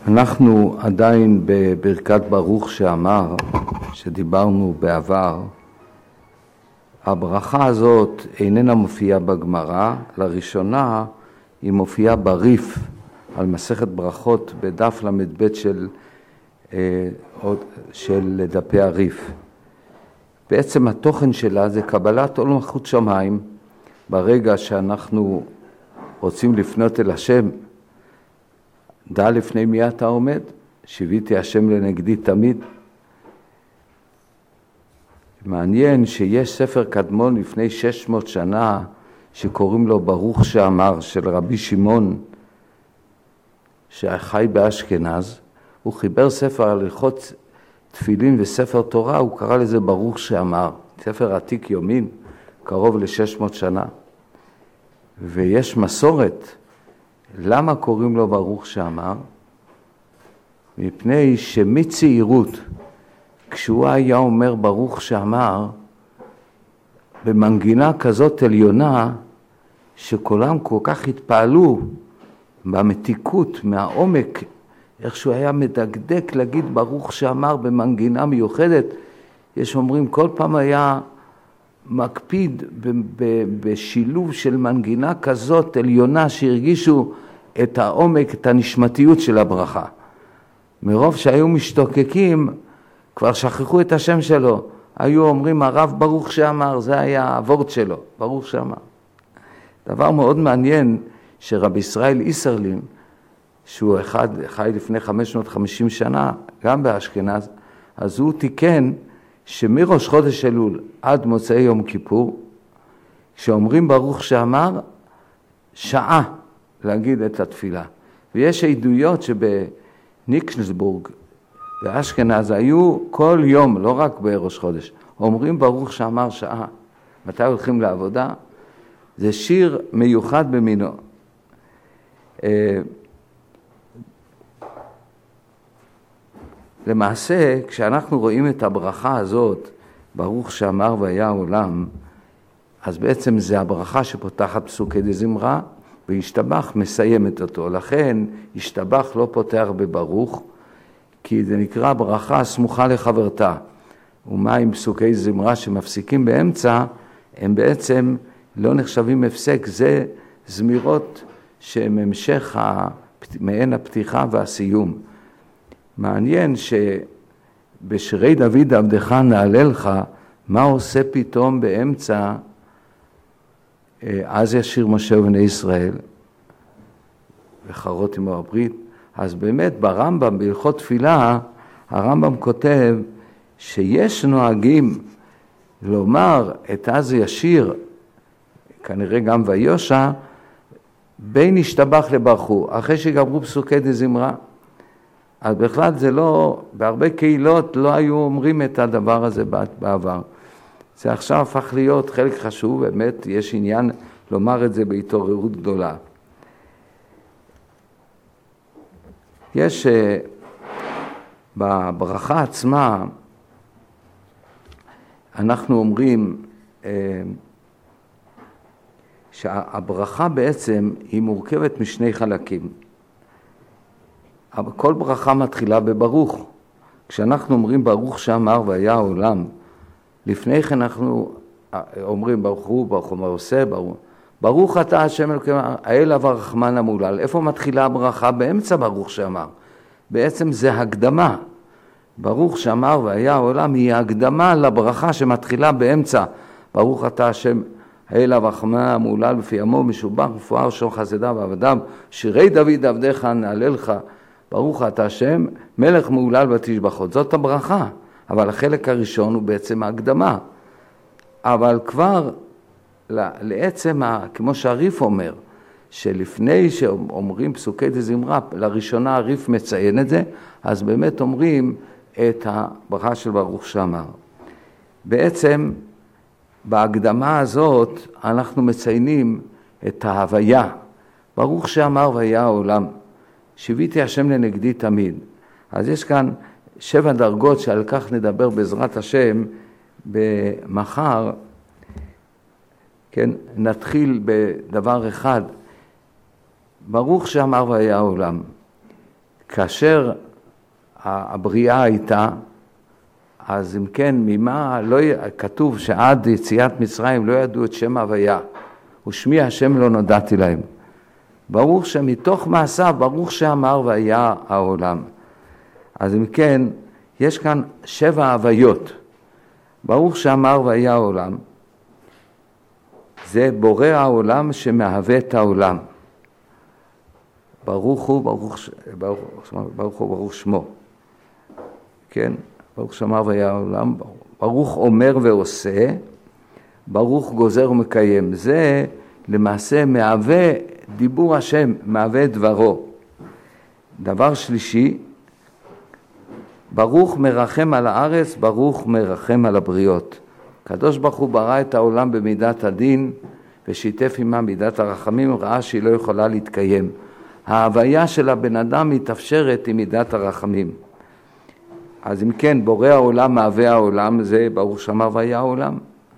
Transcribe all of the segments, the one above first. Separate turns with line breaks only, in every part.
אנחנו עדיין בברכת ברוך שאמר, שדיברנו בעבר. הברכה הזאת איננה מופיעה בגמרא, לראשונה היא מופיעה בריף על מסכת ברכות בדף למד של דפי הריף. בעצם התוכן שלה זה קבלת עול מלכות שמיים. ברגע שאנחנו רוצים לפנות אל השם, דע לפני מי אתה עומד, שיוויתי השם לנגדי תמיד. מעניין שיש ספר קדמון לפני 600 שנה שקוראים לו ברוך שאמר, של רבי שמעון שחי באשכנז. הוא חיבר ספר על הלכות תפילין וספר תורה, הוא קרא לזה ברוך שאמר, ספר עתיק יומין, קרוב ל-600 שנה. ויש מסורת, למה קוראים לו ברוך שאמר? מפני שמצעירות, כשהוא היה אומר ברוך שאמר, במנגינה כזאת עליונה, שכולם כל כך התפעלו במתיקות, מהעומק, איך שהוא היה מדקדק להגיד ברוך שאמר במנגינה מיוחדת. יש אומרים, כל פעם היה מקפיד בשילוב של מנגינה כזאת עליונה, שהרגישו את העומק, את הנשמתיות של הברכה. מרוב שהיו משתוקקים, כבר שכחו את השם שלו. היו אומרים, הרב ברוך שאמר, זה היה הוורד שלו, ברוך שאמר. דבר מאוד מעניין, שרבי ישראל איסרלין, שהוא חי לפני 550 שנה, גם באשכנז, אז הוא תיקן שמראש חודש אלול עד מוצאי יום כיפור, כשאומרים ברוך שאמר, שעה להגיד את התפילה. ויש עדויות שבניקנסבורג, באשכנז, היו כל יום, לא רק בראש חודש, אומרים ברוך שאמר שעה. מתי הולכים לעבודה? זה שיר מיוחד במינו. למעשה, כשאנחנו רואים את הברכה הזאת, ברוך שאמר והיה העולם, אז בעצם זה הברכה שפותחת פסוקי דזמרה, והשתבח מסיימת אותו. לכן, השתבח לא פותח בברוך, כי זה נקרא ברכה סמוכה לחברתה. ומה עם פסוקי זמרה שמפסיקים באמצע, הם בעצם לא נחשבים הפסק, זה זמירות שהם המשך מעין הפתיחה והסיום. מעניין שבשירי דוד עבדך נעלה לך, מה עושה פתאום באמצע, אז ישיר משה ובני ישראל, וחרות עמו הברית. אז באמת ברמב"ם, בהלכות תפילה, הרמב"ם כותב שיש נוהגים לומר את אז ישיר, כנראה גם ויושע, בין השתבח לברכו, אחרי שגמרו פסוקי דזמרה. אז בכלל זה לא, בהרבה קהילות לא היו אומרים את הדבר הזה בעבר. זה עכשיו הפך להיות חלק חשוב, באמת יש עניין לומר את זה בהתעוררות גדולה. יש בברכה עצמה, אנחנו אומרים שהברכה בעצם היא מורכבת משני חלקים. כל ברכה מתחילה בברוך. כשאנחנו אומרים ברוך שאמר והיה העולם, לפני כן אנחנו אומרים ברוך הוא, ברוך הוא מה עושה, ברוך אתה השם אלוקים האל והרחמן המהולל. איפה מתחילה הברכה? באמצע ברוך שאמר. בעצם זה הקדמה. ברוך שאמר והיה העולם היא הקדמה לברכה שמתחילה באמצע. ברוך אתה השם האל והרחמן המהולל בפי עמו משובח ופואר שום חסדיו ועבדיו, שירי דוד עבדך נעלה לך, ברוך אתה השם מלך מהולל ותשבחות. זאת הברכה, אבל החלק הראשון הוא בעצם ההקדמה. אבל כבר לעצם, כמו שהריף אומר, שלפני שאומרים פסוקי דזמרה, לראשונה הריף מציין את זה, אז באמת אומרים את הברכה של ברוך שאמר. בעצם בהקדמה הזאת אנחנו מציינים את ההוויה. ברוך שאמר והיה העולם, שיוויתי השם לנגדי תמיד. אז יש כאן 7 דרגות שעל כך נדבר בעזרת השם במחר. כן, נתחיל בדבר אחד. ברוך שאמר והיה העולם. כאשר הבריאה הייתה, אז אם כן, ממה לא כתוב שעד יציאת מצרים לא ידעו את שם הוויה, ושמי השם לא נודעתי להם. ברוך שמתוך מעשיו, ברוך שאמר והיה העולם. אז אם כן, יש כאן 7 הוויות. ברוך שאמר והיה העולם, זה בורא העולם שמהווה את העולם. ברוך הוא, ברוך שמו. כן? ברוך שאמר והיה העולם, ברוך אומר ועושה, ברוך גוזר ומקיים. זה למעשה מהווה דיבור השם, מהווה דברו. דבר שלישי, ברוך מרחם על הארץ, ברוך מרחם על הבריות. הקדוש ברוך הוא ברא את העולם במידת הדין, ושיתף עמה מידת הרחמים, ראה שהיא לא יכולה להתקיים. ההוויה של הבן אדם מתאפשרת עם מידת הרחמים. אז אם כן, בורא העולם מהווה העולם, זה ברוך שאמר והיה העולם.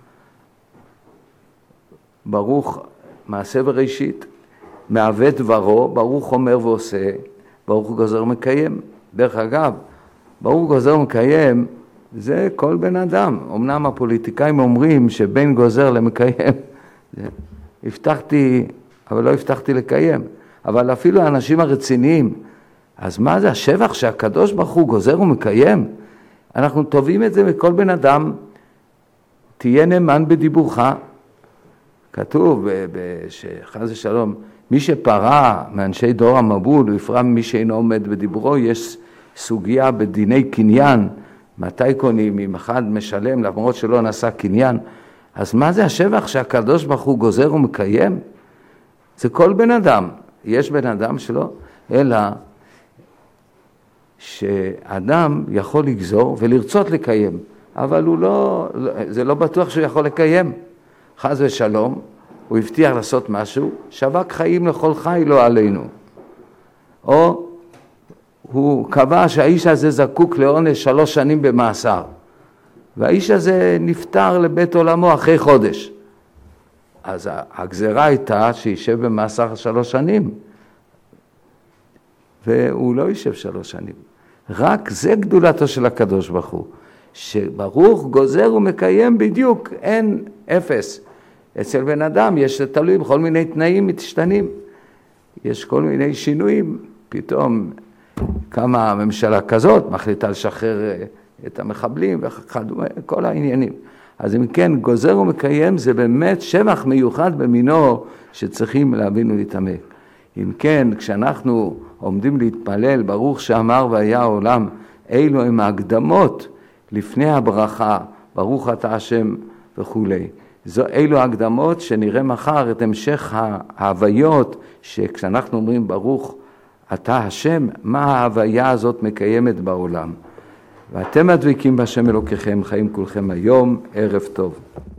ברוך מעשה וראשית, מהווה דברו, ברוך אומר ועושה, ברוך גוזר מקיים. דרך אגב, ברוך גוזר מקיים, זה כל בן אדם. אמנם הפוליטיקאים אומרים שבין גוזר למקיים, הבטחתי, אבל לא הבטחתי לקיים. אבל אפילו האנשים הרציניים, אז מה זה השבח שהקדוש ברוך הוא גוזר ומקיים? אנחנו טובים את זה מכל בן אדם, תהיה נאמן בדיבורך. כתוב שחס ושלום, מי שפרע מאנשי דור המבול, הוא יפרע ממי שאינו עומד בדיבורו. יש סוגיה בדיני קניין, מתי קונים, אם אחד משלם למרות שלא נעשה קניין. אז מה זה השבח שהקדוש ברוך הוא גוזר ומקיים? זה כל בן אדם. יש בן אדם שלא, אלא שאדם יכול לגזור ולרצות לקיים, אבל זה לא בטוח שהוא יכול לקיים. חס ושלום, הוא הבטיח לעשות משהו, שווק חיים לכל חי לא עלינו. או הוא קבע שהאיש הזה זקוק לעונש 3 שנים במאסר, והאיש הזה נפטר לבית עולמו אחרי חודש. אז הגזרה הייתה שישב במאסר 3 שנים, והוא לא יישב 3 שנים. רק זה גדולתו של הקדוש ברוך הוא, שברוך גוזר ומקיים בדיוק, אין אפס. אצל בן אדם יש תלוי בכל מיני תנאים מתשתנים, יש כל מיני שינויים, פתאום כמה הממשלה כזאת מחליטה לשחרר את המחבלים וכדומה, כל העניינים. אז אם כן, גוזר ומקיים זה באמת שבח מיוחד במינו שצריכים להבין ולהתעמק. אם כן, כשאנחנו עומדים להתפלל, ברוך שאמר והיה העולם, אילו הם ההקדמות לפני הברכה, ברוך אתה השם וכו'. אילו ההקדמות שנראה מחר את המשך ההוויות, שכשאנחנו אומרים ברוך אתה השם, מה ההוויה הזאת מקיימת בעולם. ואתם הדבקים בהשם אלוקיכם, חיים כולכם היום, ערב טוב.